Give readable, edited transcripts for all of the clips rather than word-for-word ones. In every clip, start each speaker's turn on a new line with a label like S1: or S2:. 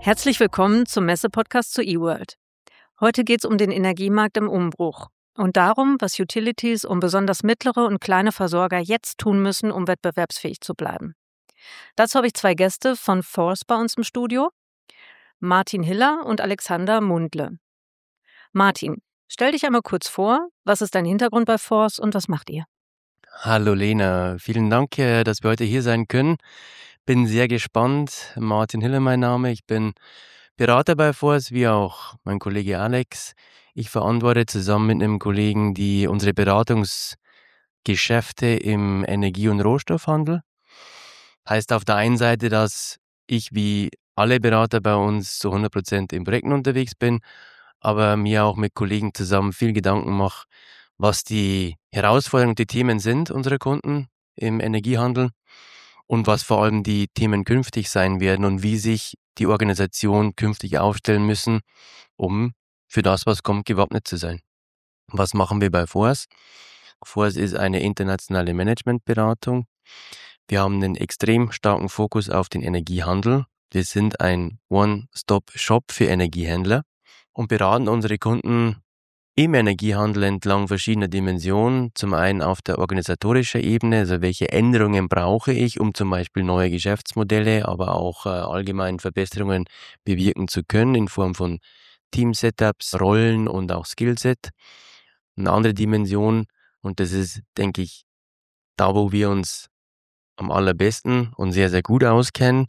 S1: Herzlich willkommen zum Messe-Podcast zu eWorld. Heute geht es um den Energiemarkt im Umbruch und darum, was Utilities und besonders mittlere und kleine Versorger jetzt tun müssen, um wettbewerbsfähig zu bleiben. Dazu habe ich zwei Gäste von Force bei uns im Studio, Martin Hiller und Alexander Mundle. Martin, stell dich einmal kurz vor, was ist dein Hintergrund bei Force und was macht ihr?
S2: Hallo Lena, vielen Dank, dass wir heute hier sein können. Bin sehr gespannt. Martin Hiller mein Name. Ich bin Berater bei Force, wie auch mein Kollege Alex. Ich verantworte zusammen mit einem Kollegen unsere Beratungsgeschäfte im Energie- und Rohstoffhandel. Heißt auf der einen Seite, dass ich wie alle Berater bei uns zu 100% in Projekten unterwegs bin, aber mir auch mit Kollegen zusammen viel Gedanken mache, was die Herausforderungen und die Themen sind unserer Kunden im Energiehandel und was vor allem die Themen künftig sein werden und wie sich die Organisation künftig aufstellen müssen, um für das, was kommt, gewappnet zu sein. Was machen wir bei Force? Force ist eine internationale Managementberatung. Wir haben einen extrem starken Fokus auf den Energiehandel. Wir sind ein One-Stop-Shop für Energiehändler und beraten unsere Kunden im Energiehandel entlang verschiedener Dimensionen. Zum einen auf der organisatorischen Ebene, also welche Änderungen brauche ich, um zum Beispiel neue Geschäftsmodelle, aber auch allgemein Verbesserungen bewirken zu können in Form von Team-Setups, Rollen und auch Skillset. Eine andere Dimension, und das ist, denke ich, da, wo wir uns am allerbesten und sehr, sehr gut auskennen,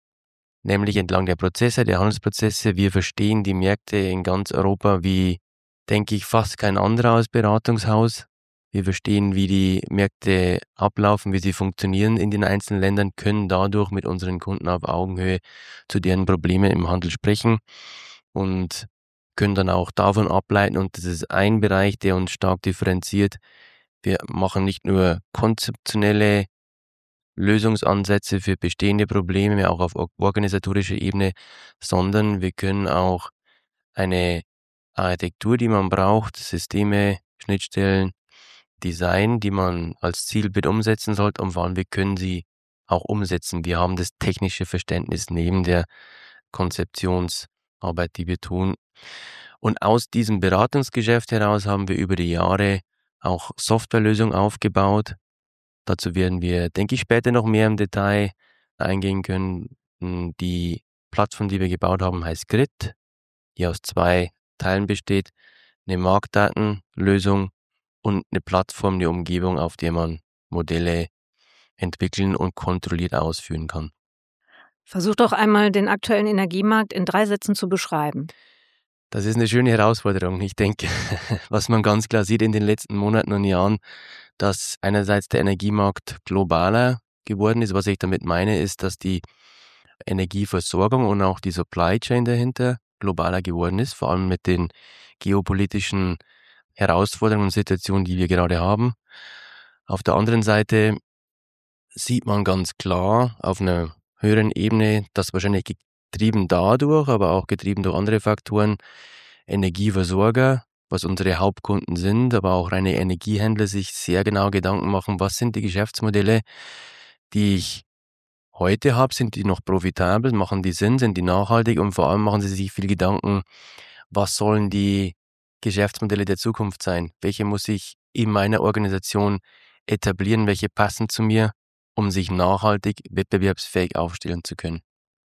S2: nämlich entlang der Prozesse, der Handelsprozesse. Wir verstehen die Märkte in ganz Europa wie, denke ich, fast kein anderer als Beratungshaus. Wir verstehen, wie die Märkte ablaufen, wie sie funktionieren in den einzelnen Ländern, können dadurch mit unseren Kunden auf Augenhöhe zu deren Problemen im Handel sprechen und können dann auch davon ableiten, und das ist ein Bereich, der uns stark differenziert. Wir machen nicht nur konzeptionelle Lösungsansätze für bestehende Probleme, auch auf organisatorischer Ebene, sondern wir können auch eine Architektur, die man braucht, Systeme, Schnittstellen, Design, die man als Zielbild umsetzen sollte, und vor allem wir können sie auch umsetzen. Wir haben das technische Verständnis neben der Konzeptionsarbeit, die wir tun. Und aus diesem Beratungsgeschäft heraus haben wir über die Jahre auch Softwarelösungen aufgebaut. Dazu werden wir, denke ich, später noch mehr im Detail eingehen können. Die Plattform, die wir gebaut haben, heißt Grid, die aus zwei Teilen besteht. Eine Marktdatenlösung und eine Plattform, eine Umgebung, auf der man Modelle entwickeln und kontrolliert ausführen kann.
S1: Versuch doch einmal, den aktuellen Energiemarkt in 3 Sätzen zu beschreiben.
S2: Das ist eine schöne Herausforderung. Ich denke, was man ganz klar sieht in den letzten Monaten und Jahren, dass einerseits der Energiemarkt globaler geworden ist. Was ich damit meine, ist, dass die Energieversorgung und auch die Supply Chain dahinter globaler geworden ist, vor allem mit den geopolitischen Herausforderungen und Situationen, die wir gerade haben. Auf der anderen Seite sieht man ganz klar auf einer höheren Ebene, dass wahrscheinlich getrieben dadurch, aber auch getrieben durch andere Faktoren, Energieversorger, was unsere Hauptkunden sind, aber auch reine Energiehändler sich sehr genau Gedanken machen, was sind die Geschäftsmodelle, die ich heute habe, sind die noch profitabel, machen die Sinn, sind die nachhaltig, und vor allem machen sie sich viel Gedanken, was sollen die Geschäftsmodelle der Zukunft sein? Welche muss ich in meiner Organisation etablieren? Welche passen zu mir, um sich nachhaltig wettbewerbsfähig aufstellen zu können?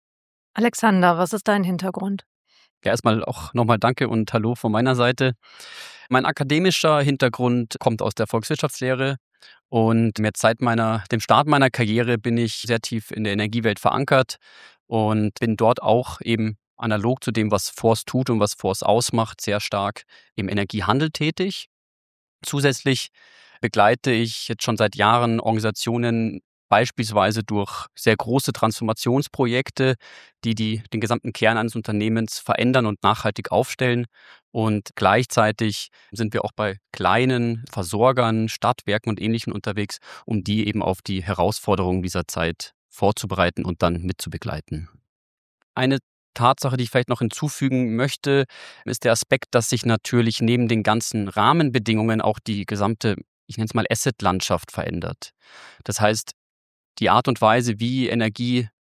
S1: Alexander, was ist dein Hintergrund?
S3: Ja, erstmal auch nochmal Danke und Hallo von meiner Seite. Mein akademischer Hintergrund kommt aus der Volkswirtschaftslehre und jetzt seit dem Start meiner Karriere bin ich sehr tief in der Energiewelt verankert und bin dort auch eben analog zu dem, was Force tut und was Force ausmacht, sehr stark im Energiehandel tätig. Zusätzlich begleite ich jetzt schon seit Jahren Organisationen beispielsweise durch sehr große Transformationsprojekte, die den gesamten Kern eines Unternehmens verändern und nachhaltig aufstellen. Und gleichzeitig sind wir auch bei kleinen Versorgern, Stadtwerken und Ähnlichem unterwegs, um die eben auf die Herausforderungen dieser Zeit vorzubereiten und dann mitzubegleiten. Eine Tatsache, die ich vielleicht noch hinzufügen möchte, ist der Aspekt, dass sich natürlich neben den ganzen Rahmenbedingungen auch die gesamte, ich nenne es mal, Asset-Landschaft verändert. Das heißt, die Art und Weise, wie Energie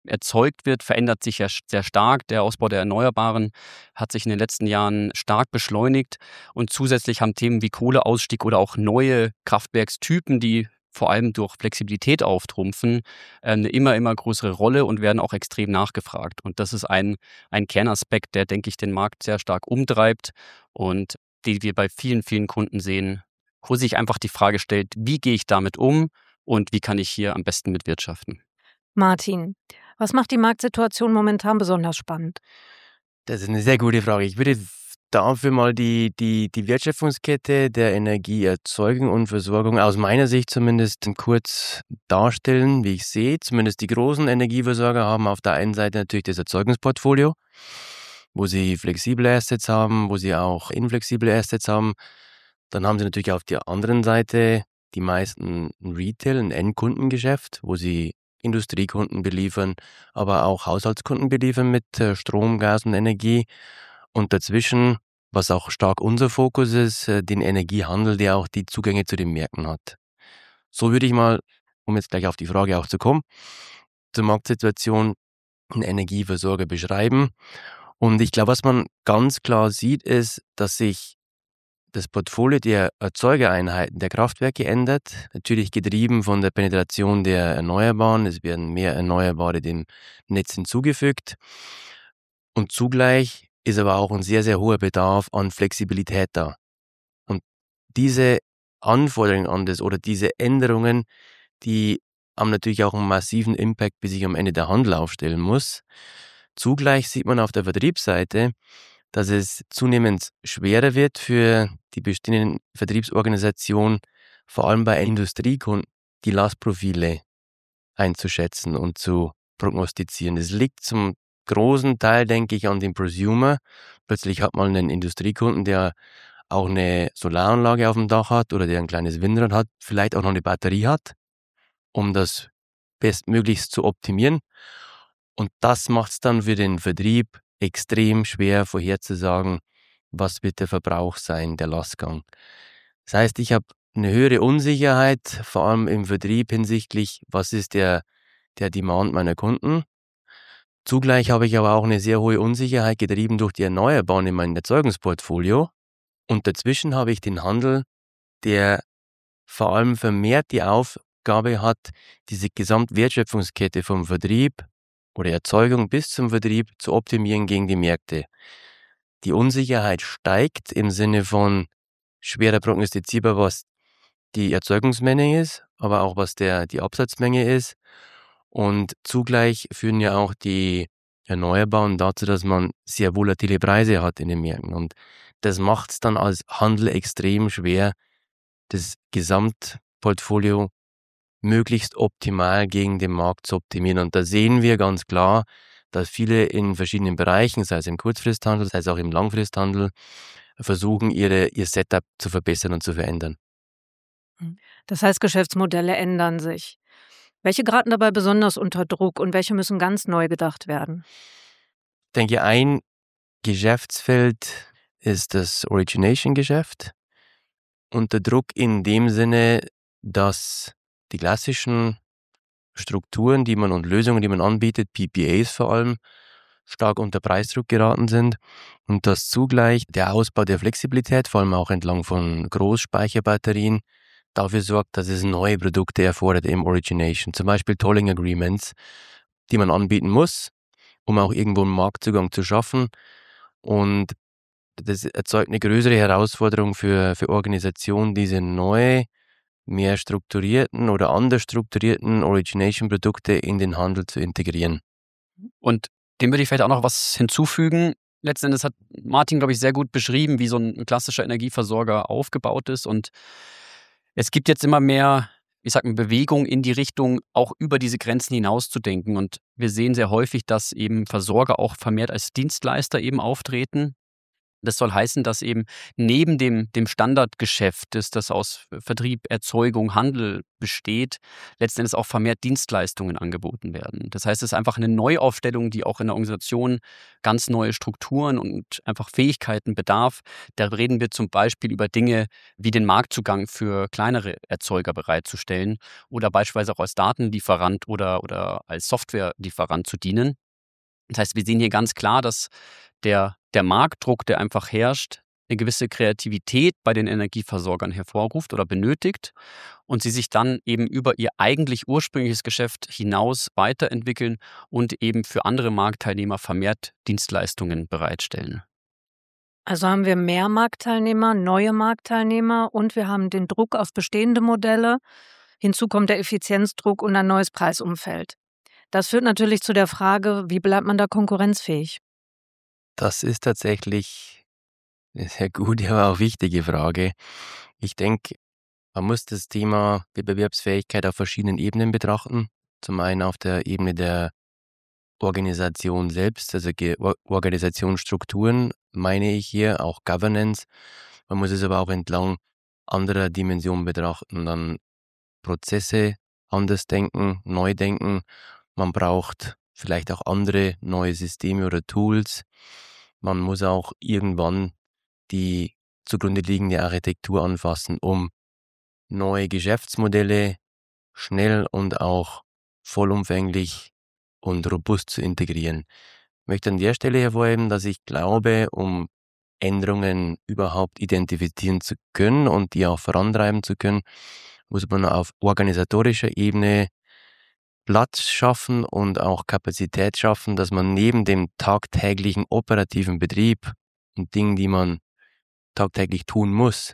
S3: erzeugt wird, verändert sich ja sehr stark. Der Ausbau der Erneuerbaren hat sich in den letzten Jahren stark beschleunigt. Und zusätzlich haben Themen wie Kohleausstieg oder auch neue Kraftwerkstypen, die vor allem durch Flexibilität auftrumpfen, eine immer größere Rolle und werden auch extrem nachgefragt. Und das ist ein Kernaspekt, der, denke ich, den Markt sehr stark umtreibt und die wir bei vielen Kunden sehen, wo sich einfach die Frage stellt, wie gehe ich damit um und wie kann ich hier am besten mitwirtschaften?
S1: Martin, was macht die Marktsituation momentan besonders spannend?
S2: Das ist eine sehr gute Frage. Ich würde dafür mal die Wertschöpfungskette der Energieerzeugung und Versorgung aus meiner Sicht zumindest kurz darstellen, wie ich sehe. Zumindest die großen Energieversorger haben auf der einen Seite natürlich das Erzeugungsportfolio, wo sie flexible Assets haben, wo sie auch inflexible Assets haben. Dann haben sie natürlich auf der anderen Seite die meisten ein Retail, ein Endkundengeschäft, wo sie Industriekunden beliefern, aber auch Haushaltskunden beliefern mit Strom, Gas und Energie. Und dazwischen, was auch stark unser Fokus ist, den Energiehandel, der auch die Zugänge zu den Märkten hat. So würde ich mal, um jetzt gleich auf die Frage auch zu kommen, zur Marktsituation einen Energieversorger beschreiben. Und ich glaube, was man ganz klar sieht, ist, dass sich das Portfolio der Erzeugereinheiten der Kraftwerke ändert, natürlich getrieben von der Penetration der Erneuerbaren. Es werden mehr Erneuerbare dem Netz hinzugefügt. Und zugleich ist aber auch ein sehr hoher Bedarf an Flexibilität da. Und diese Anforderungen an das oder diese Änderungen, die haben natürlich auch einen massiven Impact, bis sich am Ende der Handel aufstellen muss. Zugleich sieht man auf der Vertriebsseite, dass es zunehmend schwerer wird für die bestehenden Vertriebsorganisationen, vor allem bei Industriekunden, die Lastprofile einzuschätzen und zu prognostizieren. Es liegt zum großen Teil, denke ich, an dem Prosumer. Plötzlich hat man einen Industriekunden, der auch eine Solaranlage auf dem Dach hat oder der ein kleines Windrad hat, vielleicht auch noch eine Batterie hat, um das bestmöglichst zu optimieren. Und das macht es dann für den Vertrieb extrem schwer vorherzusagen, was wird der Verbrauch sein, der Lastgang. Das heißt, ich habe eine höhere Unsicherheit, vor allem im Vertrieb hinsichtlich, was ist der Demand meiner Kunden. Zugleich habe ich aber auch eine sehr hohe Unsicherheit getrieben durch die Erneuerbaren in meinem Erzeugungsportfolio. Und dazwischen habe ich den Handel, der vor allem vermehrt die Aufgabe hat, diese Gesamtwertschöpfungskette vom Vertrieb oder Erzeugung bis zum Vertrieb zu optimieren gegen die Märkte. Die Unsicherheit steigt im Sinne von schwerer prognostizierbar, was die Erzeugungsmenge ist, aber auch was die Absatzmenge ist. Und zugleich führen ja auch die Erneuerbaren dazu, dass man sehr volatile Preise hat in den Märkten. Und das macht es dann als Handel extrem schwer, das Gesamtportfolio möglichst optimal gegen den Markt zu optimieren. Und da sehen wir ganz klar, dass viele in verschiedenen Bereichen, sei es im Kurzfristhandel, sei es auch im Langfristhandel, versuchen, ihr Setup zu verbessern und zu verändern.
S1: Das heißt, Geschäftsmodelle ändern sich. Welche geraten dabei besonders unter Druck und welche müssen ganz neu gedacht werden?
S2: Ich denke, ein Geschäftsfeld ist das Origination-Geschäft. Unter Druck in dem Sinne, dass die klassischen Strukturen, und Lösungen, die man anbietet, PPAs vor allem, stark unter Preisdruck geraten sind und dass zugleich der Ausbau der Flexibilität, vor allem auch entlang von Großspeicherbatterien, dafür sorgt, dass es neue Produkte erfordert im Origination, zum Beispiel Tolling Agreements, die man anbieten muss, um auch irgendwo einen Marktzugang zu schaffen. Und das erzeugt eine größere Herausforderung für Organisationen, diese neue, mehr strukturierten oder anders strukturierten Origination-Produkte in den Handel zu integrieren.
S3: Und dem würde ich vielleicht auch noch was hinzufügen. Letzten Endes hat Martin, glaube ich, sehr gut beschrieben, wie so ein klassischer Energieversorger aufgebaut ist. Und es gibt jetzt immer mehr, Bewegung in die Richtung, auch über diese Grenzen hinaus zu denken. Und wir sehen sehr häufig, dass eben Versorger auch vermehrt als Dienstleister eben auftreten. Das soll heißen, dass eben neben dem Standardgeschäft, das aus Vertrieb, Erzeugung, Handel besteht, letzten Endes auch vermehrt Dienstleistungen angeboten werden. Das heißt, es ist einfach eine Neuaufstellung, die auch in der Organisation ganz neue Strukturen und einfach Fähigkeiten bedarf. Da reden wir zum Beispiel über Dinge wie den Marktzugang für kleinere Erzeuger bereitzustellen oder beispielsweise auch als Datenlieferant oder als Softwarelieferant zu dienen. Das heißt, wir sehen hier ganz klar, dass der Marktdruck, der einfach herrscht, eine gewisse Kreativität bei den Energieversorgern hervorruft oder benötigt und sie sich dann eben über ihr eigentlich ursprüngliches Geschäft hinaus weiterentwickeln und eben für andere Marktteilnehmer vermehrt Dienstleistungen bereitstellen.
S1: Also haben wir mehr Marktteilnehmer, neue Marktteilnehmer und wir haben den Druck auf bestehende Modelle. Hinzu kommt der Effizienzdruck und ein neues Preisumfeld. Das führt natürlich zu der Frage, wie bleibt man da konkurrenzfähig?
S2: Das ist tatsächlich eine sehr gute, aber auch wichtige Frage. Ich denke, man muss das Thema Wettbewerbsfähigkeit auf verschiedenen Ebenen betrachten. Zum einen auf der Ebene der Organisation selbst, also Organisationsstrukturen, meine ich hier, auch Governance. Man muss es aber auch entlang anderer Dimensionen betrachten, dann Prozesse anders denken, neu denken. Man braucht vielleicht auch andere neue Systeme oder Tools. Man muss auch irgendwann die zugrunde liegende Architektur anfassen, um neue Geschäftsmodelle schnell und auch vollumfänglich und robust zu integrieren. Ich möchte an der Stelle hervorheben, dass ich glaube, um Änderungen überhaupt identifizieren zu können und die auch vorantreiben zu können, muss man auf organisatorischer Ebene Platz schaffen und auch Kapazität schaffen, dass man neben dem tagtäglichen operativen Betrieb und Dingen, die man tagtäglich tun muss,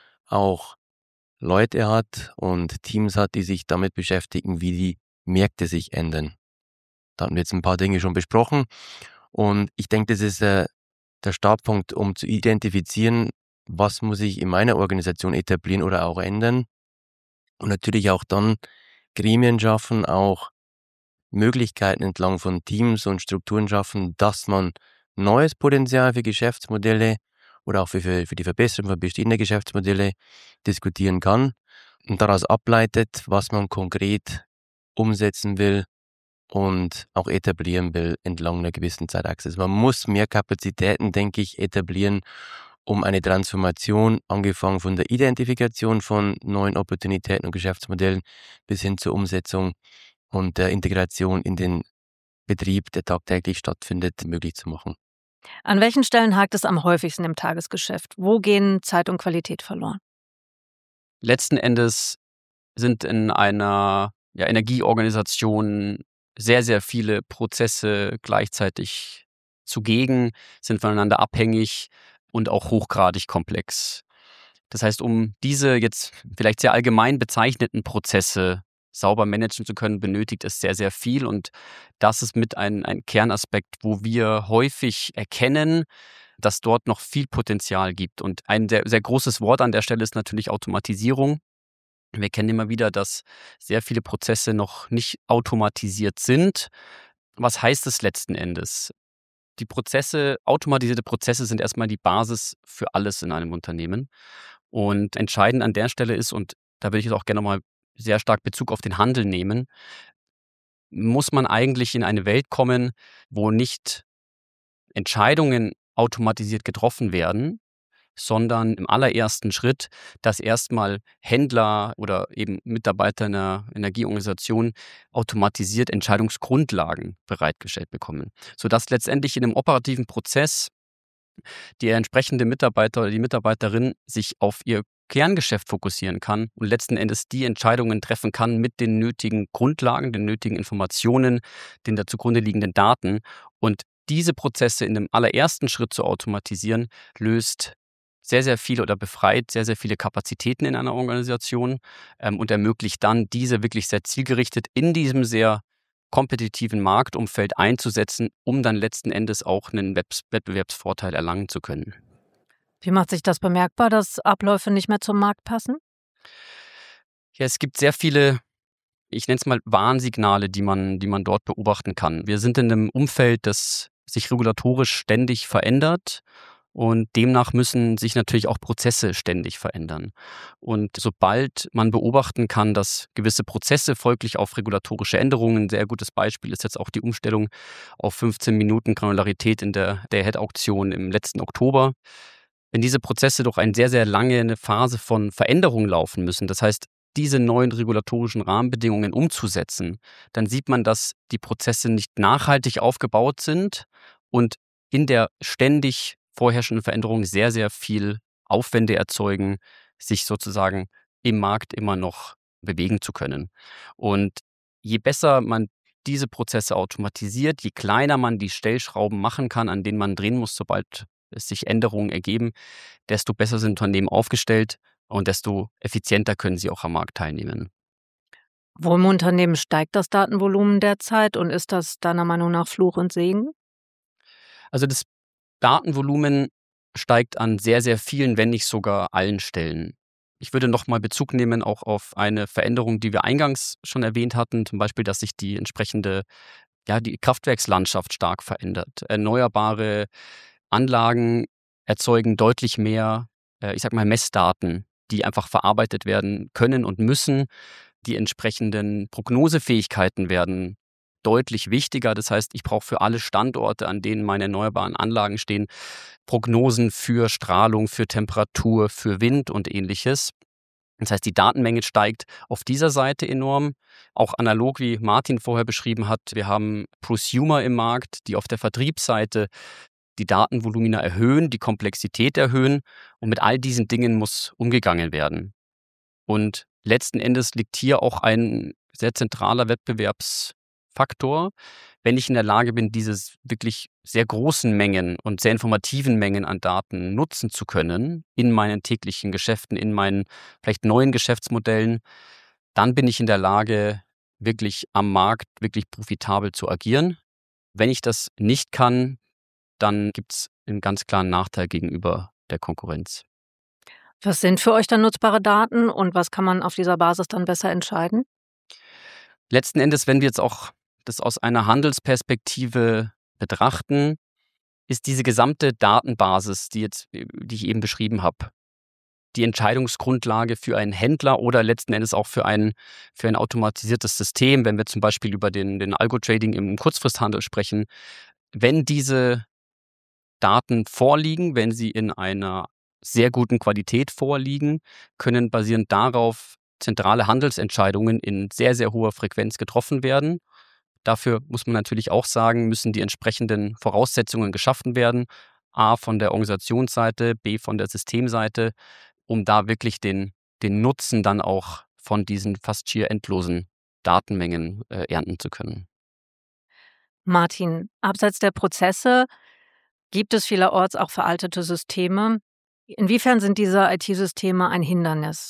S2: auch Leute hat und Teams hat, die sich damit beschäftigen, wie die Märkte sich ändern. Da haben wir jetzt ein paar Dinge schon besprochen und ich denke, das ist der Startpunkt, um zu identifizieren, was muss ich in meiner Organisation etablieren oder auch ändern und natürlich auch dann Gremien schaffen, auch Möglichkeiten entlang von Teams und Strukturen schaffen, dass man neues Potenzial für Geschäftsmodelle oder auch für die Verbesserung von bestehender Geschäftsmodelle diskutieren kann und daraus ableitet, was man konkret umsetzen will und auch etablieren will entlang einer gewissen Zeitachse. Also man muss mehr Kapazitäten, denke ich, etablieren, um eine Transformation, angefangen von der Identifikation von neuen Opportunitäten und Geschäftsmodellen bis hin zur Umsetzung und der Integration in den Betrieb, der tagtäglich stattfindet, möglich zu machen.
S1: An welchen Stellen hakt es am häufigsten im Tagesgeschäft? Wo gehen Zeit und Qualität verloren?
S3: Letzten Endes sind in einer Energieorganisation sehr, sehr viele Prozesse gleichzeitig zugegen, sind voneinander abhängig und auch hochgradig komplex. Das heißt, um diese jetzt vielleicht sehr allgemein bezeichneten Prozesse sauber managen zu können, benötigt es sehr, sehr viel. Und das ist mit ein Kernaspekt, wo wir häufig erkennen, dass dort noch viel Potenzial gibt. Und ein sehr, sehr großes Wort an der Stelle ist natürlich Automatisierung. Wir kennen immer wieder, dass sehr viele Prozesse noch nicht automatisiert sind. Was heißt es letzten Endes? Automatisierte Prozesse sind erstmal die Basis für alles in einem Unternehmen. Und entscheidend an der Stelle ist, und da will ich jetzt auch gerne mal sehr stark Bezug auf den Handel nehmen, muss man eigentlich in eine Welt kommen, wo nicht Entscheidungen automatisiert getroffen werden, sondern im allerersten Schritt, dass erstmal Händler oder eben Mitarbeiter einer Energieorganisation automatisiert Entscheidungsgrundlagen bereitgestellt bekommen, sodass letztendlich in einem operativen Prozess der entsprechende Mitarbeiter oder die Mitarbeiterin sich auf ihr Kerngeschäft fokussieren kann und letzten Endes die Entscheidungen treffen kann mit den nötigen Grundlagen, den nötigen Informationen, den da zugrunde liegenden Daten. Und diese Prozesse in dem allerersten Schritt zu automatisieren, löst sehr, sehr viele oder befreit sehr, sehr viele Kapazitäten in einer Organisation und ermöglicht dann, diese wirklich sehr zielgerichtet in diesem sehr kompetitiven Marktumfeld einzusetzen, um dann letzten Endes auch einen Wettbewerbsvorteil erlangen zu können.
S1: Wie macht sich das bemerkbar, dass Abläufe nicht mehr zum Markt passen?
S3: Ja, es gibt sehr viele, ich nenne es mal Warnsignale, die man dort beobachten kann. Wir sind in einem Umfeld, das sich regulatorisch ständig verändert Und demnach müssen sich natürlich auch Prozesse ständig verändern. Und sobald man beobachten kann, dass gewisse Prozesse folglich auf regulatorische Änderungen, ein sehr gutes Beispiel ist jetzt auch die Umstellung auf 15 Minuten Granularität in der Day-Ahead-Auktion im letzten Oktober. Wenn diese Prozesse durch eine sehr, sehr lange Phase von Veränderung laufen müssen, das heißt, diese neuen regulatorischen Rahmenbedingungen umzusetzen, dann sieht man, dass die Prozesse nicht nachhaltig aufgebaut sind und in der ständig vorherrschenden Veränderung sehr, sehr viel Aufwände erzeugen, sich sozusagen im Markt immer noch bewegen zu können. Und je besser man diese Prozesse automatisiert, je kleiner man die Stellschrauben machen kann, an denen man drehen muss, sobald es sich Änderungen ergeben, desto besser sind Unternehmen aufgestellt und desto effizienter können sie auch am Markt teilnehmen.
S1: Wo im Unternehmen steigt das Datenvolumen derzeit und ist das deiner Meinung nach Fluch und Segen?
S3: Also das Datenvolumen steigt an sehr, sehr vielen, wenn nicht sogar allen Stellen. Ich würde nochmal Bezug nehmen auch auf eine Veränderung, die wir eingangs schon erwähnt hatten, zum Beispiel, dass sich die entsprechende, die Kraftwerkslandschaft stark verändert. Erneuerbare Anlagen erzeugen deutlich mehr, Messdaten, die einfach verarbeitet werden können und müssen. Die entsprechenden Prognosefähigkeiten werden deutlich wichtiger. Das heißt, ich brauche für alle Standorte, an denen meine erneuerbaren Anlagen stehen, Prognosen für Strahlung, für Temperatur, für Wind und Ähnliches. Das heißt, die Datenmenge steigt auf dieser Seite enorm. Auch analog, wie Martin vorher beschrieben hat, wir haben Prosumer im Markt, die auf der Vertriebsseite die Datenvolumina erhöhen, die Komplexität erhöhen. Und mit all diesen Dingen muss umgegangen werden. Und letzten Endes liegt hier auch ein sehr zentraler Wettbewerbsfaktor. Wenn ich in der Lage bin, diese wirklich sehr großen Mengen und sehr informativen Mengen an Daten nutzen zu können in meinen täglichen Geschäften, in meinen vielleicht neuen Geschäftsmodellen, dann bin ich in der Lage, wirklich am Markt wirklich profitabel zu agieren. Wenn ich das nicht kann, dann gibt es einen ganz klaren Nachteil gegenüber der Konkurrenz.
S1: Was sind für euch dann nutzbare Daten und was kann man auf dieser Basis dann besser entscheiden?
S3: Letzten Endes, wenn wir jetzt auch das aus einer Handelsperspektive betrachten, ist diese gesamte Datenbasis, die ich eben beschrieben habe, die Entscheidungsgrundlage für einen Händler oder letzten Endes auch für ein automatisiertes System, wenn wir zum Beispiel über den Algo-Trading im Kurzfristhandel sprechen. Wenn diese Daten vorliegen, wenn sie in einer sehr guten Qualität vorliegen, können basierend darauf zentrale Handelsentscheidungen in sehr, sehr hoher Frequenz getroffen werden. Dafür muss man natürlich auch sagen, müssen die entsprechenden Voraussetzungen geschaffen werden. A von der Organisationsseite, B von der Systemseite, um da wirklich den Nutzen dann auch von diesen fast schier endlosen Datenmengen ernten zu können.
S1: Martin, abseits der Prozesse gibt es vielerorts auch veraltete Systeme. Inwiefern sind diese IT-Systeme ein Hindernis?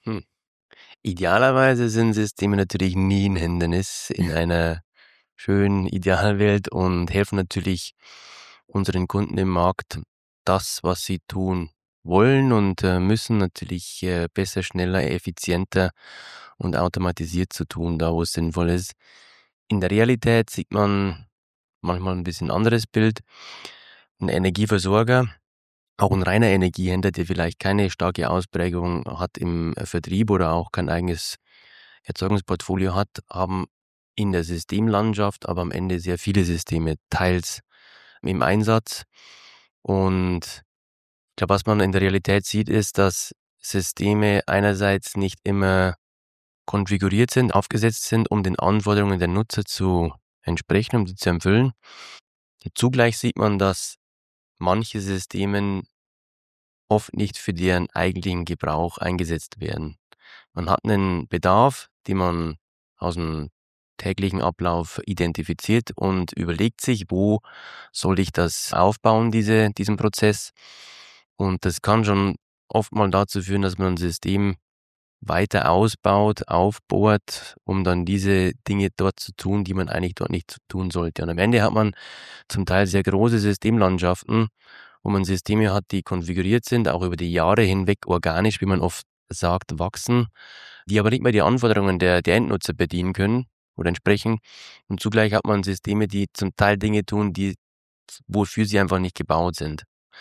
S2: Idealerweise sind Systeme natürlich nie ein Hindernis in einer schönen Idealwelt und helfen natürlich unseren Kunden im Markt, das, was sie tun wollen und müssen, natürlich besser, schneller, effizienter und automatisiert zu tun, da wo es sinnvoll ist. In der Realität sieht man manchmal ein bisschen anderes Bild. Ein Energieversorger, auch ein reiner Energiehändler, der vielleicht keine starke Ausprägung hat im Vertrieb oder auch kein eigenes Erzeugungsportfolio hat, haben in der Systemlandschaft aber am Ende sehr viele Systeme teils im Einsatz. Und ich glaube, was man in der Realität sieht, ist, dass Systeme einerseits nicht immer konfiguriert sind, aufgesetzt sind, um den Anforderungen der Nutzer zu entsprechen, um sie zu erfüllen. Zugleich sieht man, dass manche Systeme oft nicht für deren eigentlichen Gebrauch eingesetzt werden. Man hat einen Bedarf, den man aus dem täglichen Ablauf identifiziert und überlegt sich, wo soll ich das aufbauen, diesen Prozess. Und das kann schon oft mal dazu führen, dass man ein System weiter ausbaut, aufbohrt, um dann diese Dinge dort zu tun, die man eigentlich dort nicht tun sollte. Und am Ende hat man zum Teil sehr große Systemlandschaften, wo man Systeme hat, die konfiguriert sind, auch über die Jahre hinweg organisch, wie man oft sagt, wachsen, die aber nicht mehr die Anforderungen der Endnutzer bedienen können oder entsprechen. Und zugleich hat man Systeme, die zum Teil Dinge tun, wofür sie einfach nicht gebaut sind.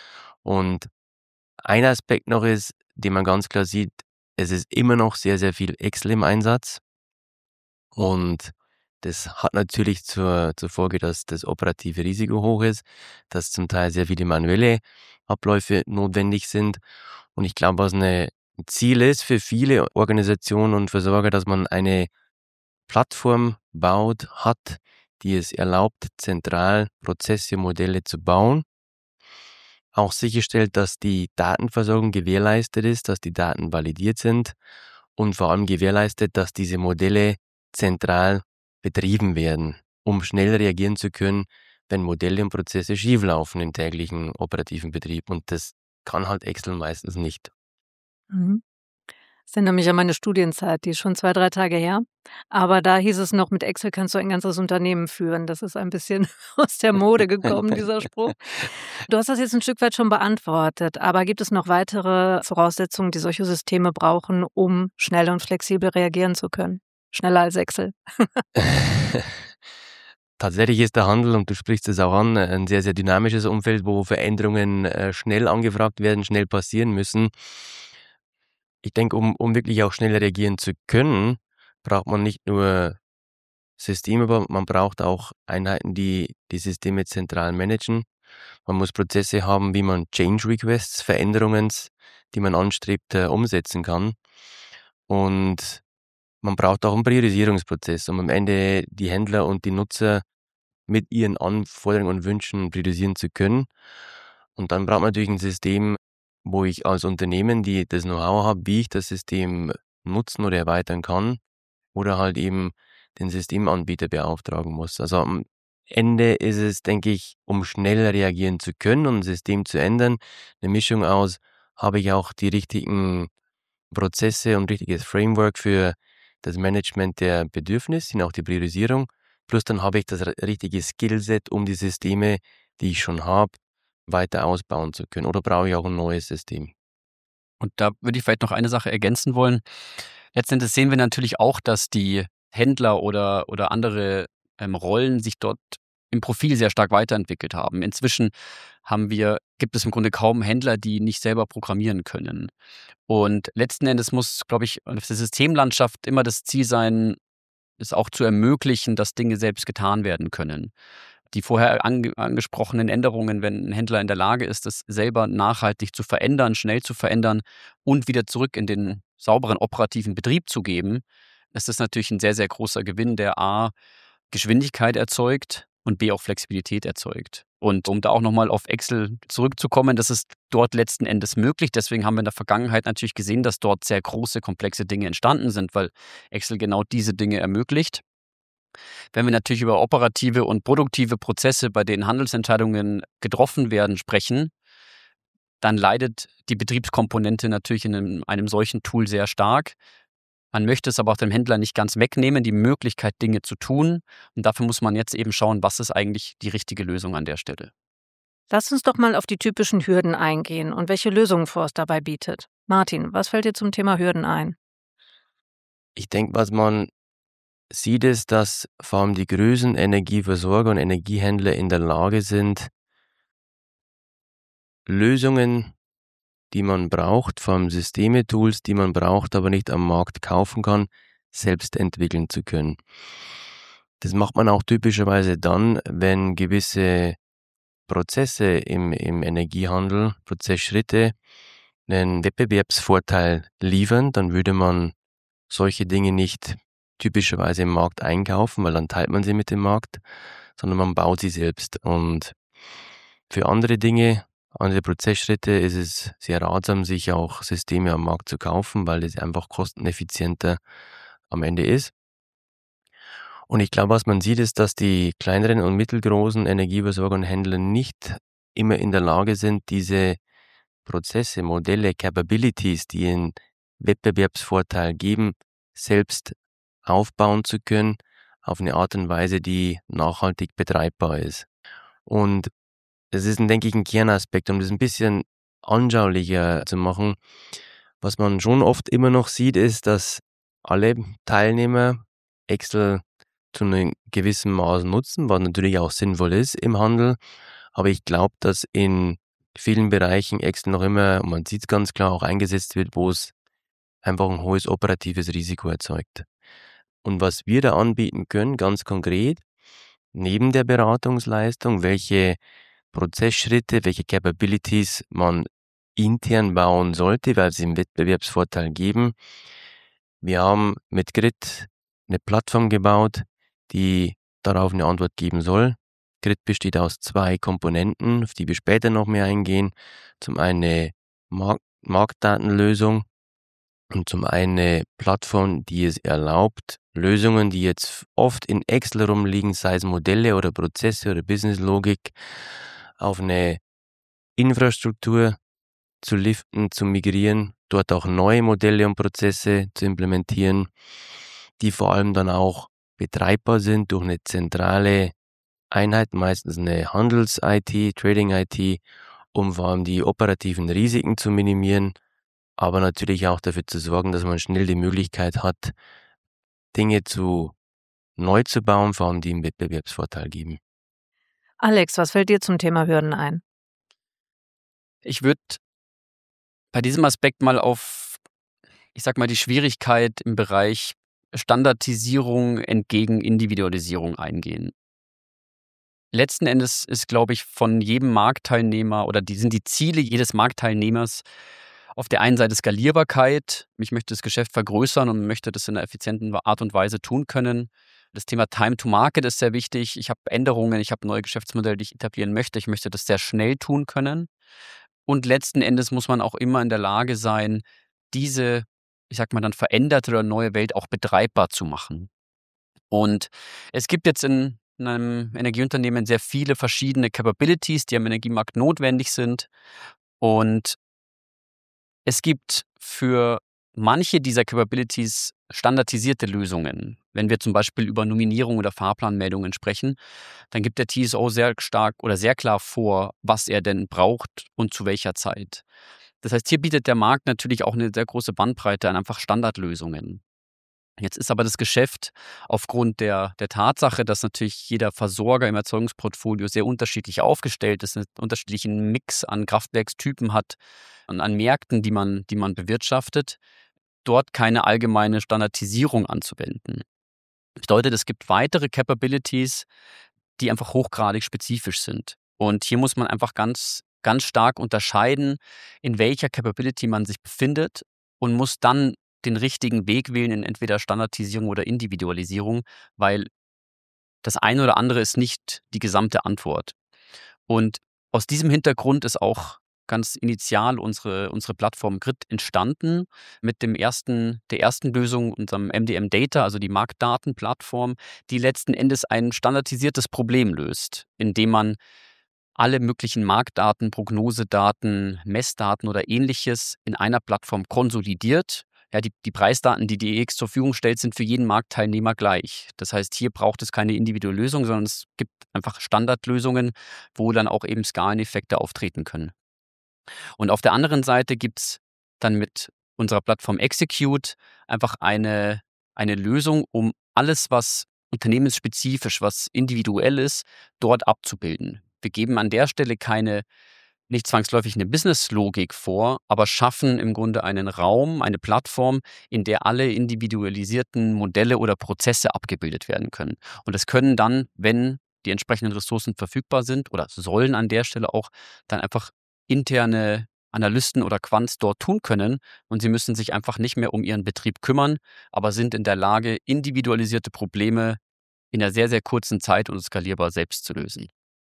S2: Und ein Aspekt noch ist, den man ganz klar sieht, es ist immer noch sehr, sehr viel Excel im Einsatz. Und das hat natürlich zur Folge, dass das operative Risiko hoch ist, dass zum Teil sehr viele manuelle Abläufe notwendig sind. Und ich glaube, was ein Ziel ist für viele Organisationen und Versorger, dass man eine Plattform hat, die es erlaubt, zentral Prozesse, Modelle zu bauen, auch sicherstellt, dass die Datenversorgung gewährleistet ist, dass die Daten validiert sind und vor allem gewährleistet, dass diese Modelle zentral betrieben werden, um schnell reagieren zu können, wenn Modelle und Prozesse schieflaufen im täglichen operativen Betrieb. Und das kann halt Excel meistens nicht.
S1: Mhm. Das erinnert mich an meine Studienzeit, die ist schon 2, 3 Tage her. Aber da hieß es noch, mit Excel kannst du ein ganzes Unternehmen führen. Das ist ein bisschen aus der Mode gekommen, dieser Spruch. Du hast das jetzt ein Stück weit schon beantwortet, aber gibt es noch weitere Voraussetzungen, die solche Systeme brauchen, um schnell und flexibel reagieren zu können? Schneller als Excel.
S2: Tatsächlich ist der Handel, und du sprichst es auch an, ein sehr, sehr dynamisches Umfeld, wo Veränderungen schnell angefragt werden, schnell passieren müssen. Ich denke, um wirklich auch schnell reagieren zu können, braucht man nicht nur Systeme, aber man braucht auch Einheiten, die die Systeme zentral managen. Man muss Prozesse haben, wie man Change Requests, Veränderungen, die man anstrebt, umsetzen kann. Und man braucht auch einen Priorisierungsprozess, um am Ende die Händler und die Nutzer mit ihren Anforderungen und Wünschen priorisieren zu können. Und dann braucht man natürlich ein System, wo ich als Unternehmen, die das Know-how habe, wie ich das System nutzen oder erweitern kann, oder halt eben den Systemanbieter beauftragen muss. Also am Ende ist es, denke ich, um schnell reagieren zu können und ein System zu ändern, eine Mischung aus, habe ich auch die richtigen Prozesse und richtiges Framework für das Management der Bedürfnisse und auch die Priorisierung. Plus dann habe ich das richtige Skillset, um die Systeme, die ich schon habe, weiter ausbauen zu können. Oder brauche ich auch ein neues System?
S3: Und da würde ich vielleicht noch eine Sache ergänzen wollen. Letzten Endes sehen wir natürlich auch, dass die Händler oder andere Rollen sich dort im Profil sehr stark weiterentwickelt haben. Inzwischen gibt es im Grunde kaum Händler, die nicht selber programmieren können. Und letzten Endes muss, glaube ich, auf der Systemlandschaft immer das Ziel sein, es auch zu ermöglichen, dass Dinge selbst getan werden können. Die vorher angesprochenen Änderungen, wenn ein Händler in der Lage ist, das selber nachhaltig zu verändern, schnell zu verändern und wieder zurück in den sauberen operativen Betrieb zu geben, ist das natürlich ein sehr, sehr großer Gewinn, der A, Geschwindigkeit erzeugt und B, auch Flexibilität erzeugt. Und um da auch nochmal auf Excel zurückzukommen, das ist dort letzten Endes möglich. Deswegen haben wir in der Vergangenheit natürlich gesehen, dass dort sehr große, komplexe Dinge entstanden sind, weil Excel genau diese Dinge ermöglicht. Wenn wir natürlich über operative und produktive Prozesse, bei denen Handelsentscheidungen getroffen werden, sprechen, dann leidet die Betriebskomponente natürlich in einem solchen Tool sehr stark. Man möchte es aber auch dem Händler nicht ganz wegnehmen, die Möglichkeit, Dinge zu tun. Und dafür muss man jetzt eben schauen, was ist eigentlich die richtige Lösung an der Stelle.
S1: Lass uns doch mal auf die typischen Hürden eingehen und welche Lösungen Forst dabei bietet. Martin, was fällt dir zum Thema Hürden ein?
S2: Ich denke, was man sieht, ist, dass vor allem die größeren Energieversorger und Energiehändler in der Lage sind, Lösungen, die man braucht, vor allem Systeme, Tools, die man braucht, aber nicht am Markt kaufen kann, selbst entwickeln zu können. Das macht man auch typischerweise dann, wenn gewisse Prozesse im Energiehandel, Prozessschritte, einen Wettbewerbsvorteil liefern, dann würde man solche Dinge nicht typischerweise im Markt einkaufen, weil dann teilt man sie mit dem Markt, sondern man baut sie selbst. Und für andere Dinge, andere Prozessschritte ist es sehr ratsam, sich auch Systeme am Markt zu kaufen, weil es einfach kosteneffizienter am Ende ist. Und ich glaube, was man sieht, ist, dass die kleineren und mittelgroßen Energieversorger und Händler nicht immer in der Lage sind, diese Prozesse, Modelle, Capabilities, die einen Wettbewerbsvorteil geben, selbst aufbauen zu können, auf eine Art und Weise, die nachhaltig betreibbar ist. Und das ist, denke ich, ein Kernaspekt, um das ein bisschen anschaulicher zu machen. Was man schon oft immer noch sieht, ist, dass alle Teilnehmer Excel zu einem gewissen Maß nutzen, was natürlich auch sinnvoll ist im Handel. Aber ich glaube, dass in vielen Bereichen Excel noch immer, und man sieht es ganz klar, auch eingesetzt wird, wo es einfach ein hohes operatives Risiko erzeugt. Und was wir da anbieten können, ganz konkret, neben der Beratungsleistung, welche Prozessschritte, welche Capabilities man intern bauen sollte, weil sie einen Wettbewerbsvorteil geben. Wir haben mit Grid eine Plattform gebaut, die darauf eine Antwort geben soll. Grid besteht aus 2 Komponenten, auf die wir später noch mehr eingehen. Zum einen eine Marktdatenlösung und zum einen eine Plattform, die es erlaubt, Lösungen, die jetzt oft in Excel rumliegen, sei es Modelle oder Prozesse oder Businesslogik, auf eine Infrastruktur zu liften, zu migrieren, dort auch neue Modelle und Prozesse zu implementieren, die vor allem dann auch betreibbar sind durch eine zentrale Einheit, meistens eine Handels-IT, Trading-IT, um vor allem die operativen Risiken zu minimieren, aber natürlich auch dafür zu sorgen, dass man schnell die Möglichkeit hat, Dinge neu zu bauen, vor allem die einen Wettbewerbsvorteil geben.
S1: Alex, was fällt dir zum Thema Hürden ein?
S3: Ich würde bei diesem Aspekt mal auf, ich sag mal, die Schwierigkeit im Bereich Standardisierung entgegen Individualisierung eingehen. Letzten Endes ist, glaube ich, von jedem Marktteilnehmer oder sind die Ziele jedes Marktteilnehmers auf der einen Seite Skalierbarkeit. Ich möchte das Geschäft vergrößern und möchte das in einer effizienten Art und Weise tun können. Das Thema Time to Market ist sehr wichtig. Ich habe Änderungen, ich habe neue Geschäftsmodelle, die ich etablieren möchte. Ich möchte das sehr schnell tun können. Und letzten Endes muss man auch immer in der Lage sein, diese, ich sag mal dann, veränderte oder neue Welt auch betreibbar zu machen. Und es gibt jetzt in einem Energieunternehmen sehr viele verschiedene Capabilities, die am Energiemarkt notwendig sind. Und es gibt für manche dieser Capabilities standardisierte Lösungen. Wenn wir zum Beispiel über Nominierung oder Fahrplanmeldungen sprechen, dann gibt der TSO sehr stark oder sehr klar vor, was er denn braucht und zu welcher Zeit. Das heißt, hier bietet der Markt natürlich auch eine sehr große Bandbreite an einfach Standardlösungen. Jetzt ist aber das Geschäft aufgrund der Tatsache, dass natürlich jeder Versorger im Erzeugungsportfolio sehr unterschiedlich aufgestellt ist, einen unterschiedlichen Mix an Kraftwerkstypen hat und an Märkten, die man bewirtschaftet, dort keine allgemeine Standardisierung anzuwenden. Das bedeutet, es gibt weitere Capabilities, die einfach hochgradig spezifisch sind. Und hier muss man einfach ganz, ganz stark unterscheiden, in welcher Capability man sich befindet und muss dann den richtigen Weg wählen in entweder Standardisierung oder Individualisierung, weil das eine oder andere ist nicht die gesamte Antwort. Und aus diesem Hintergrund ist auch ganz initial unsere Plattform Grid entstanden mit der ersten Lösung, unserem MDM Data, also die Marktdatenplattform, die letzten Endes ein standardisiertes Problem löst, indem man alle möglichen Marktdaten, Prognosedaten, Messdaten oder Ähnliches in einer Plattform konsolidiert. Ja, die Preisdaten, die EEX zur Verfügung stellt, sind für jeden Marktteilnehmer gleich. Das heißt, hier braucht es keine individuelle Lösung, sondern es gibt einfach Standardlösungen, wo dann auch eben Skaleneffekte auftreten können. Und auf der anderen Seite gibt es dann mit unserer Plattform Execute einfach eine Lösung, um alles, was unternehmensspezifisch, was individuell ist, dort abzubilden. Wir geben an der Stelle nicht zwangsläufig eine Businesslogik vor, aber schaffen im Grunde einen Raum, eine Plattform, in der alle individualisierten Modelle oder Prozesse abgebildet werden können. Und das können dann, wenn die entsprechenden Ressourcen verfügbar sind oder sollen an der Stelle auch, dann einfach interne Analysten oder Quants dort tun können und sie müssen sich einfach nicht mehr um ihren Betrieb kümmern, aber sind in der Lage, individualisierte Probleme in einer sehr, sehr kurzen Zeit und skalierbar selbst zu lösen.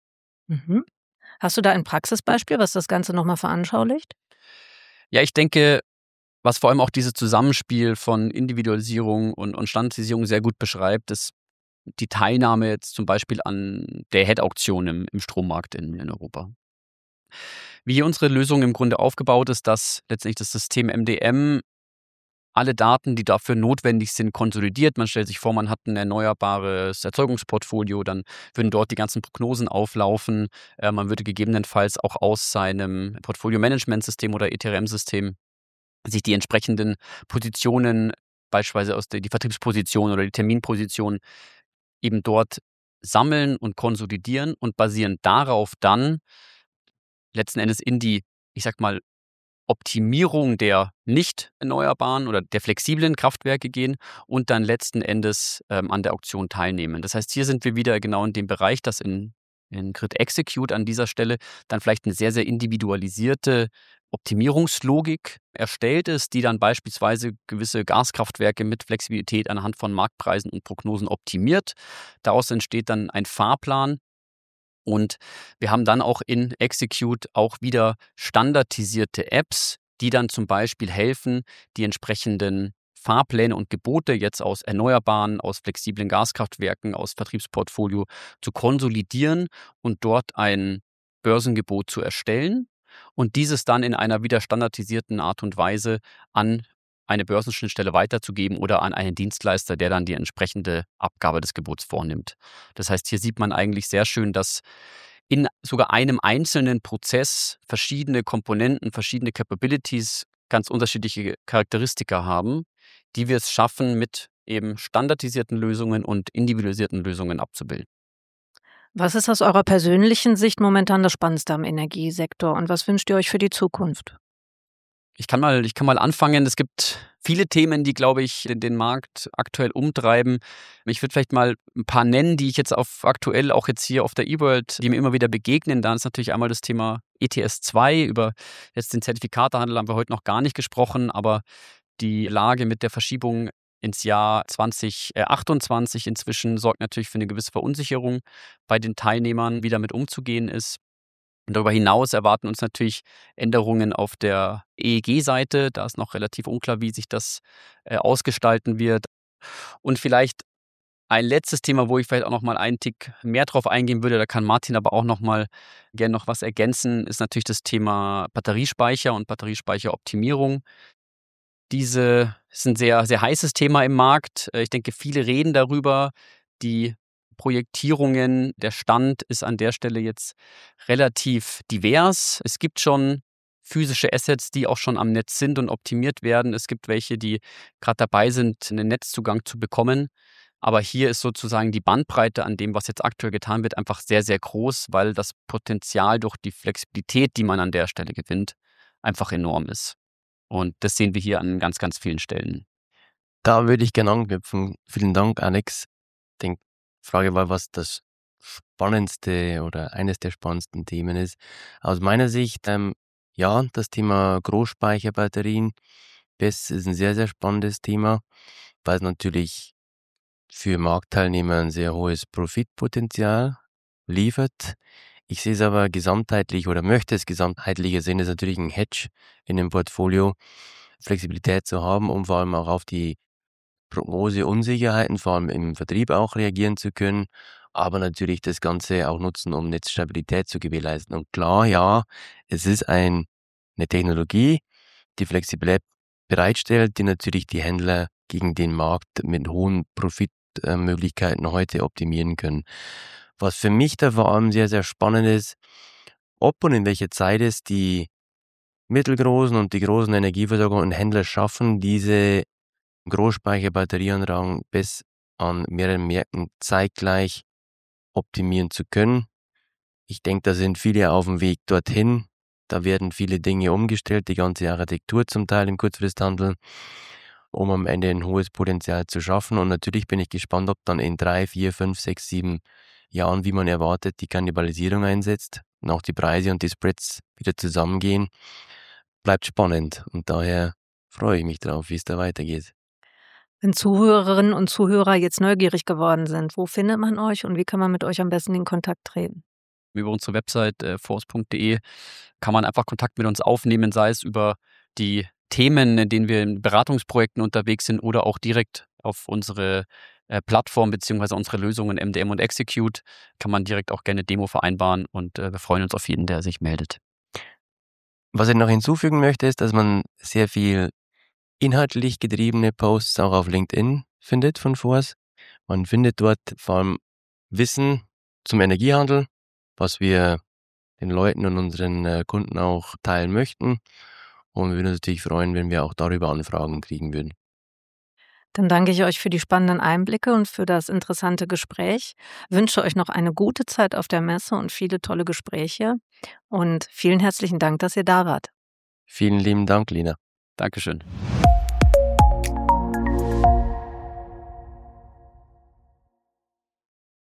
S1: Mhm. Hast du da ein Praxisbeispiel, was das Ganze nochmal veranschaulicht?
S3: Ja, ich denke, was vor allem auch dieses Zusammenspiel von Individualisierung und Standardisierung sehr gut beschreibt, ist die Teilnahme jetzt zum Beispiel an der Head-Auktion im Strommarkt in Europa. Wie hier unsere Lösung im Grunde aufgebaut ist, dass letztendlich das System MDM alle Daten, die dafür notwendig sind, konsolidiert. Man stellt sich vor, man hat ein erneuerbares Erzeugungsportfolio, dann würden dort die ganzen Prognosen auflaufen. Man würde gegebenenfalls auch aus seinem Portfolio-Management-System oder ETRM-System sich die entsprechenden Positionen, beispielsweise die Vertriebsposition oder die Terminposition, eben dort sammeln und konsolidieren und basierend darauf dann letzten Endes in die, ich sag mal, Optimierung der nicht erneuerbaren oder der flexiblen Kraftwerke gehen und dann letzten Endes an der Auktion teilnehmen. Das heißt, hier sind wir wieder genau in dem Bereich, dass in Grid Execute an dieser Stelle dann vielleicht eine sehr, sehr individualisierte Optimierungslogik erstellt ist, die dann beispielsweise gewisse Gaskraftwerke mit Flexibilität anhand von Marktpreisen und Prognosen optimiert. Daraus entsteht dann ein Fahrplan, und wir haben dann auch in Execute auch wieder standardisierte Apps, die dann zum Beispiel helfen, die entsprechenden Fahrpläne und Gebote jetzt aus erneuerbaren, aus flexiblen Gaskraftwerken, aus Vertriebsportfolio zu konsolidieren und dort ein Börsengebot zu erstellen und dieses dann in einer wieder standardisierten Art und Weise an eine Börsenschnittstelle weiterzugeben oder an einen Dienstleister, der dann die entsprechende Abgabe des Gebots vornimmt. Das heißt, hier sieht man eigentlich sehr schön, dass in sogar einem einzelnen Prozess verschiedene Komponenten, verschiedene Capabilities, ganz unterschiedliche Charakteristika haben, die wir es schaffen, mit eben standardisierten Lösungen und individualisierten Lösungen abzubilden.
S1: Was ist aus eurer persönlichen Sicht momentan das Spannendste am Energiesektor und was wünscht ihr euch für die Zukunft?
S3: Ich kann mal anfangen. Es gibt viele Themen, die, glaube ich, den Markt aktuell umtreiben. Ich würde vielleicht mal ein paar nennen, die ich jetzt aktuell auch jetzt hier auf der eWorld, die mir immer wieder begegnen. Da ist natürlich einmal das Thema ETS 2. Über jetzt den Zertifikatehandel haben wir heute noch gar nicht gesprochen, aber die Lage mit der Verschiebung ins Jahr 2028 inzwischen sorgt natürlich für eine gewisse Verunsicherung bei den Teilnehmern, wie damit umzugehen ist. Und darüber hinaus erwarten uns natürlich Änderungen auf der EEG-Seite. Da ist noch relativ unklar, wie sich das ausgestalten wird. Und vielleicht ein letztes Thema, wo ich vielleicht auch noch mal einen Tick mehr drauf eingehen würde, da kann Martin aber auch noch mal gerne noch was ergänzen, ist natürlich das Thema Batteriespeicher und Batteriespeicheroptimierung. Diese ist ein sehr, sehr heißes Thema im Markt. Ich denke, viele reden darüber. Die Projektierungen, der Stand ist an der Stelle jetzt relativ divers. Es gibt schon physische Assets, die auch schon am Netz sind und optimiert werden. Es gibt welche, die gerade dabei sind, einen Netzzugang zu bekommen. Aber hier ist sozusagen die Bandbreite an dem, was jetzt aktuell getan wird, einfach sehr, sehr groß, weil das Potenzial durch die Flexibilität, die man an der Stelle gewinnt, einfach enorm ist. Und das sehen wir hier an ganz, ganz vielen Stellen.
S2: Da würde ich gerne anknüpfen. Vielen Dank, Alex. Ich denke, die Frage war, was das spannendste oder eines der spannendsten Themen ist. Aus meiner Sicht, ja, das Thema Großspeicherbatterien, das ist ein sehr, sehr spannendes Thema, weil es natürlich für Marktteilnehmer ein sehr hohes Profitpotenzial liefert. Ich sehe es aber gesamtheitlich oder möchte es gesamtheitlicher sehen, ist natürlich ein Hedge in dem Portfolio, Flexibilität zu haben, um vor allem auch auf die Prognoseunsicherheiten, vor allem im Vertrieb auch reagieren zu können, aber natürlich das Ganze auch nutzen, um Netzstabilität zu gewährleisten. Und klar, ja, es ist eine Technologie, die Flexibilität bereitstellt, die natürlich die Händler gegen den Markt mit hohen Profitmöglichkeiten heute optimieren können. Was für mich da vor allem sehr, sehr spannend ist, ob und in welcher Zeit es die mittelgroßen und die großen Energieversorger und Händler schaffen, diese Großspeicherbatterieanlagen bis an mehreren Märkten zeitgleich optimieren zu können. Ich denke, da sind viele auf dem Weg dorthin. Da werden viele Dinge umgestellt, die ganze Architektur zum Teil im Kurzfristhandel, um am Ende ein hohes Potenzial zu schaffen. Und natürlich bin ich gespannt, ob dann in 3, 4, 5, 6, 7 Jahren, wie man erwartet, die Kannibalisierung einsetzt und auch die Preise und die Spreads wieder zusammengehen. Bleibt spannend und daher freue ich mich drauf, wie es da weitergeht.
S1: Wenn Zuhörerinnen und Zuhörer jetzt neugierig geworden sind, wo findet man euch und wie kann man mit euch am besten in Kontakt treten?
S3: Über unsere Website force.de kann man einfach Kontakt mit uns aufnehmen, sei es über die Themen, in denen wir in Beratungsprojekten unterwegs sind oder auch direkt auf unsere Plattform bzw. unsere Lösungen MDM und Execute kann man direkt auch gerne Demo vereinbaren und wir freuen uns auf jeden, der sich meldet.
S2: Was ich noch hinzufügen möchte, ist, dass man sehr viel inhaltlich getriebene Posts auch auf LinkedIn findet von Force. Man findet dort vor allem Wissen zum Energiehandel, was wir den Leuten und unseren Kunden auch teilen möchten. Und wir würden uns natürlich freuen, wenn wir auch darüber Anfragen kriegen würden.
S1: Dann danke ich euch für die spannenden Einblicke und für das interessante Gespräch. Wünsche euch noch eine gute Zeit auf der Messe und viele tolle Gespräche. Und vielen herzlichen Dank, dass ihr da wart.
S2: Vielen lieben Dank, Lina.
S3: Dankeschön.